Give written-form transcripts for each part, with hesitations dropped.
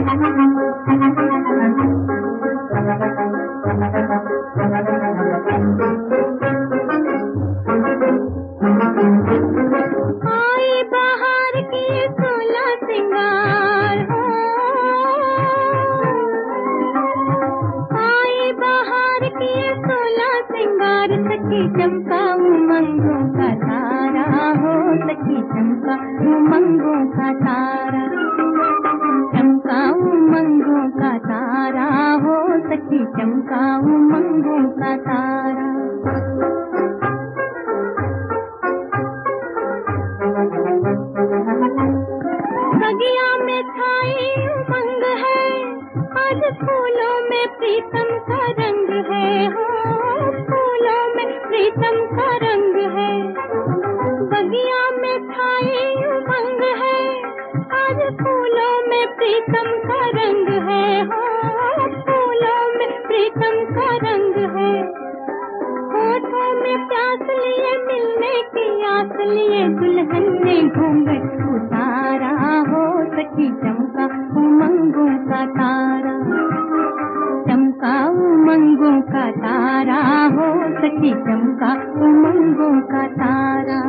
बाहर की सोलह सिंगार हो, आए बाहर की सोलह सिंगार, सखी चंपा उमंगों का तारा हो, सखी चंपा उमंगों का तारा, चंपा उमंगों का तारा हो, सखी चंपा उमंगों का तारा। बगिया में छाई उमंग है, आज फूलों में प्रीतम का रंग है, हो फूलों में प्रीतम का रंग है। बगिया में छाई उमंग है, आज फूलों में प्रीतम का रंग है, हो फूलों में प्रीतम का रंग है। होठों में प्यास लिए मिलने की आस लिए, दुल्हन ने घूंघट उतारा हो, सखी चंपा उमंगों का तारा, चंपा उमंगों का तारा हो, सखी चंपा उमंगों का तारा।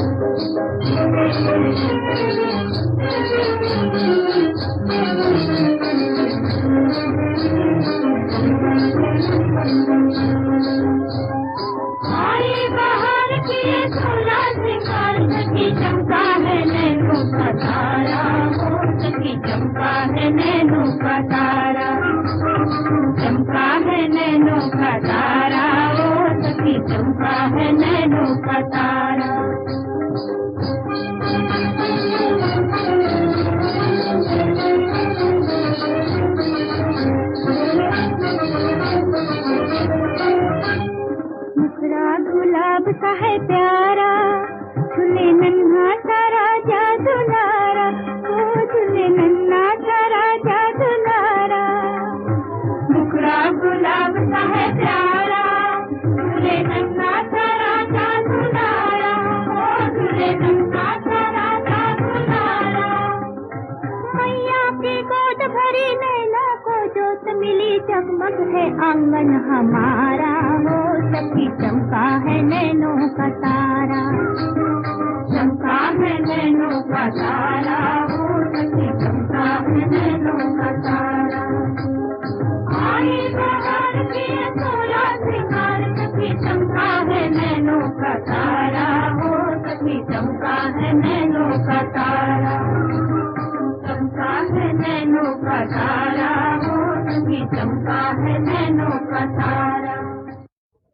आए बाहर की सोलह सिंगार, सखी चंपा है नैनों का तारा हो, सखी चंपा है नैनों का तारा, चंपा है नैनों का तारा हो, सखी चंपा है नैनों का तारा। मुखड़ा गुलाब सा है प्यारा, झूले नन्हा सारा जादूलारा, ओ झूले नन्हा सारा जादूलारा। मुखड़ा गुलाब सा है प्यारा, झूले नन्हा सारा जादूलारा, ओ झूले नन्हा सारा जादूलारा। मैया की गोद भरी नैना को जोत मिली, जगमग है आंगन हमारा हो, सखी चंपा है नैनों का तारा, चंपा है नैनों का तारा हो, सखी चंपा है नैनों का तारा। आए बाहर की सोलह सिंगार, सखी चंपा है नैनों का तारा हो, सखी चंपा है नैनों का तारा, चंपा है नैनों का तारा हो, सखी चंपा है नैनों का तारा।